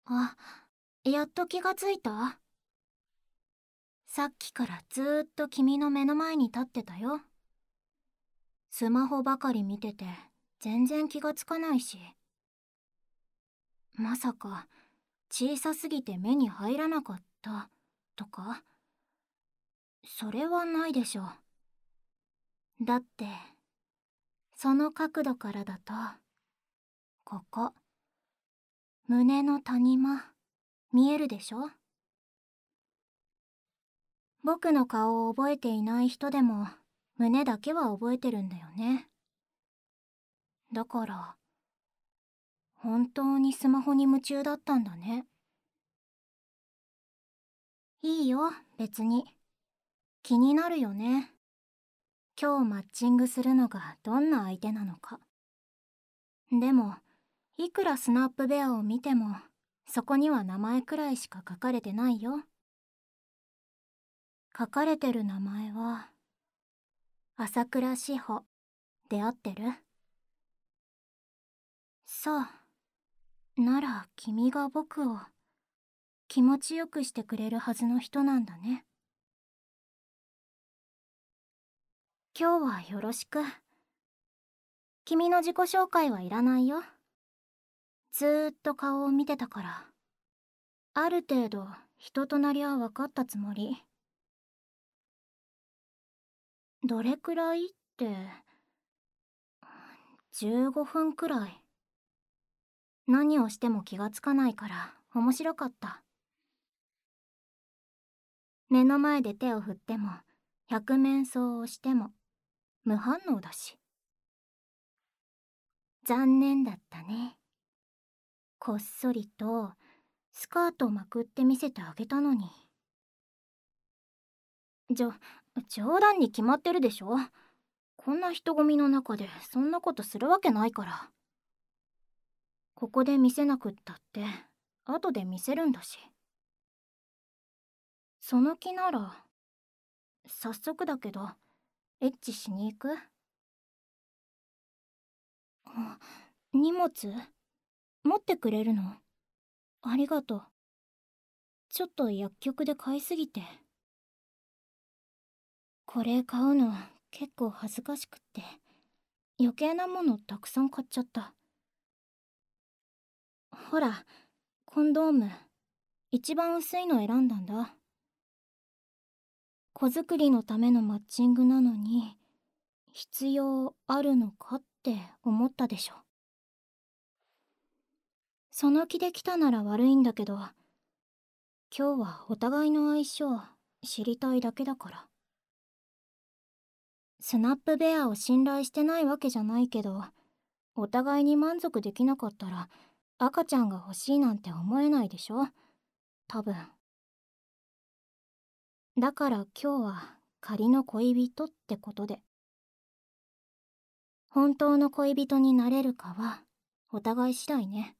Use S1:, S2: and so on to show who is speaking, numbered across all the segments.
S1: あ、やっと気がついた？さっきからずーっと君の目の前に立ってたよ。スマホばかり見てて全然気がつかないし。まさか小さすぎて目に入らなかったとか？それはないでしょ。だってその角度からだと、ここ胸の谷間見えるでしょ。僕の顔を覚えていない人でも胸だけは覚えてるんだよね。だから本当にスマホに夢中だったんだね。いいよ、別に。気になるよね。今日マッチングするのがどんな相手なのか。でもいくらスナップベアを見てもそこには名前くらいしか書かれてないよ。書かれてる名前は朝倉志保で合ってる？そう。なら君が僕を気持ちよくしてくれるはずの人なんだね。今日はよろしく。君の自己紹介はいらないよ。ずーっと顔を見てたから、ある程度人となりは分かったつもり。どれくらいって、15分くらい。何をしても気がつかないから面白かった。目の前で手を振っても百面相をしても無反応だし。残念だったね。こっそりとスカートまくって見せてあげたのに。冗談に決まってるでしょ。こんな人混みの中でそんなことするわけないから。ここで見せなくったって後で見せるんだし。その気なら早速だけどエッチしに行く？あ、荷物持ってくれるの？ありがとう。ちょっと薬局で買いすぎて。これ買うの結構恥ずかしくって余計なものたくさん買っちゃった。ほら、コンドーム一番薄いの選んだんだ。子作りのためのマッチングなのに必要あるのかって思ったでしょ。その気で来たなら悪いんだけど、今日はお互いの相性知りたいだけだから。スナップベアを信頼してないわけじゃないけど、お互いに満足できなかったら赤ちゃんが欲しいなんて思えないでしょ、多分。だから今日は仮の恋人ってことで。本当の恋人になれるかはお互い次第ね。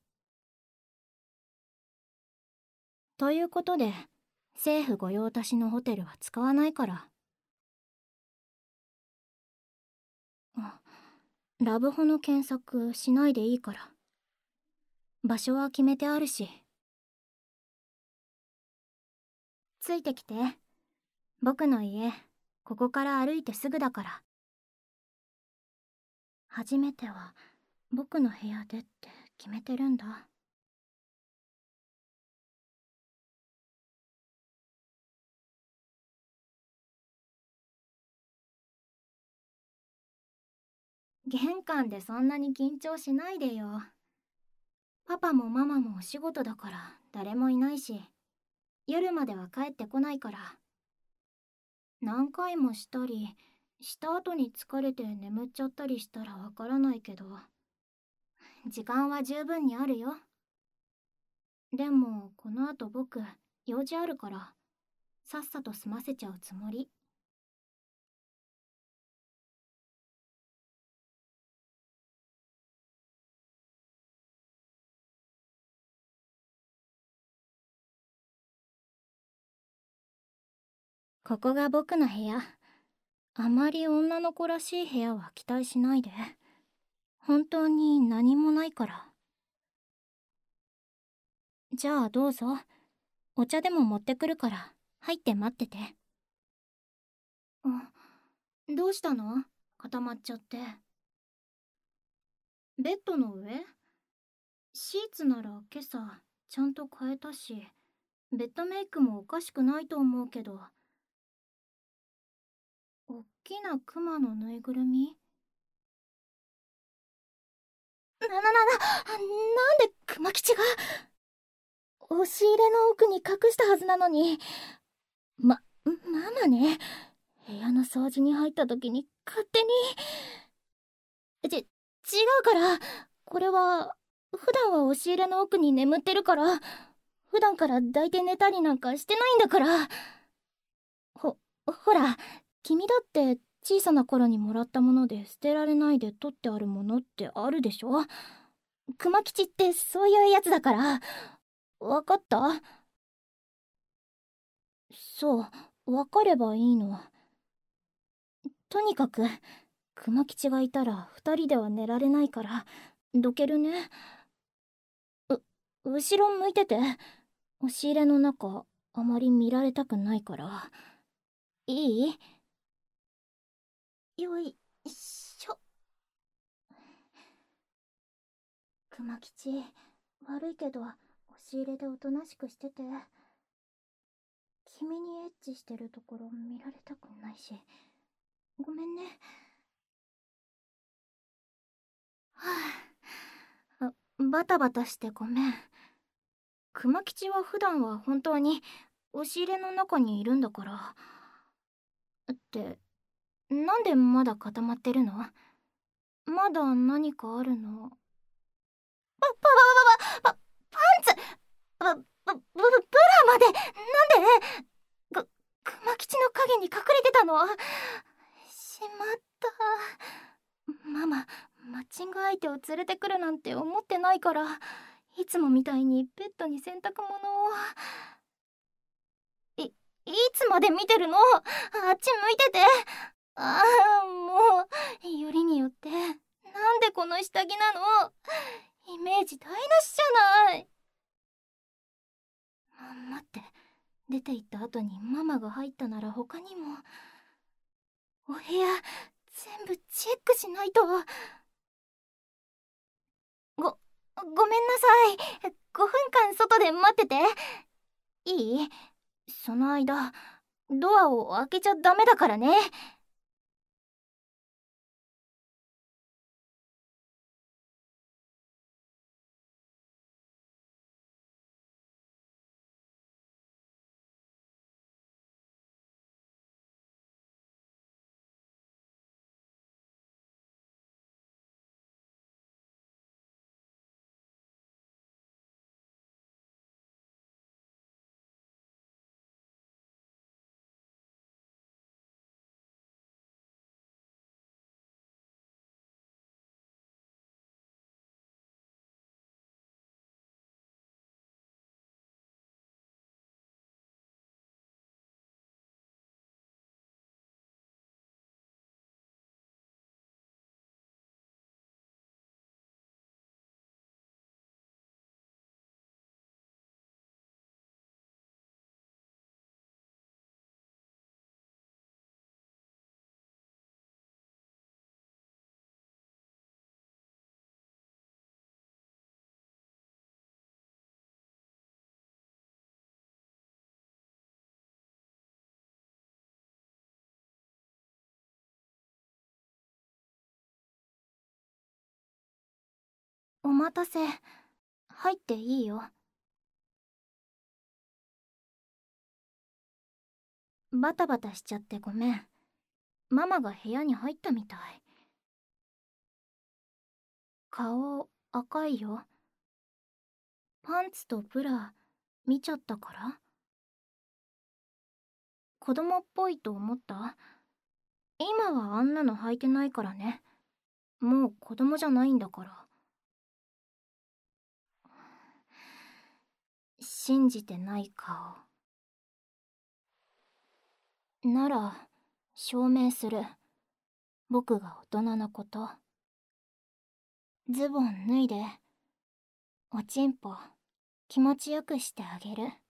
S1: ということで政府御用達のホテルは使わないから。あ、ラブホの検索しないでいいから。場所は決めてあるし。ついてきて。僕の家ここから歩いてすぐだから。初めては僕の部屋でって決めてるんだ。玄関でそんなに緊張しないでよ。パパもママもお仕事だから誰もいないし、夜までは帰ってこないから。何回もしたりした後に疲れて眠っちゃったりしたらわからないけど、時間は十分にあるよ。でもこの後僕用事あるからさっさと済ませちゃうつもり。ここが僕の部屋。あまり女の子らしい部屋は期待しないで。本当に何もないから。 じゃあどうぞ。お茶でも持ってくるから入って待ってて。どうしたの？固まっちゃって。ベッドの上？シーツなら今朝ちゃんと変えたし、ベッドメイクもおかしくないと思うけど。おっきなクマのぬいぐるみ？なんで熊吉が？押し入れの奥に隠したはずなのに。ママね。部屋の掃除に入った時に勝手に。違うから。これは、普段は押し入れの奥に眠ってるから。普段から抱いて寝たりなんかしてないんだから。ほら、君だって小さな頃にもらったもので捨てられないで取ってあるものってあるでしょ？熊吉ってそういうやつだから。わかった？そう、わかればいいの。とにかく、熊吉がいたら二人では寝られないから、どけるね。後ろ向いてて。押し入れの中、あまり見られたくないから。いい？よいしょ。熊吉、悪いけど、押し入れでおとなしくしてて。君にエッチしてるところ見られたくないし。ごめんね。はバタバタしてごめん。熊吉は普段は本当に押し入れの中にいるんだから。って、なんでまだ固まってるの？まだ何かあるの？パンツ！ブラまで、なんで？熊吉の影に隠れてたの？しまった。ママ、マッチング相手を連れてくるなんて思ってないから、いつもみたいにベッドに洗濯物を。いつまで見てるの？あっち向いてて。ああ、もう、よりによって、なんでこの下着なの？イメージ台無しじゃない。待って、出て行った後にママが入ったなら他にも。お部屋、全部チェックしないと。ごめんなさい。5分間外で待ってて。いい？その間、ドアを開けちゃダメだからね。お待たせ。入っていいよ。バタバタしちゃってごめん。ママが部屋に入ったみたい。顔赤いよ。パンツとブラ見ちゃったから？子供っぽいと思った？今はあんなの履いてないからね。もう子供じゃないんだから。信じてない顔。なら、証明する。僕が大人のこと。ズボン脱いで。おちんぽ気持ちよくしてあげる。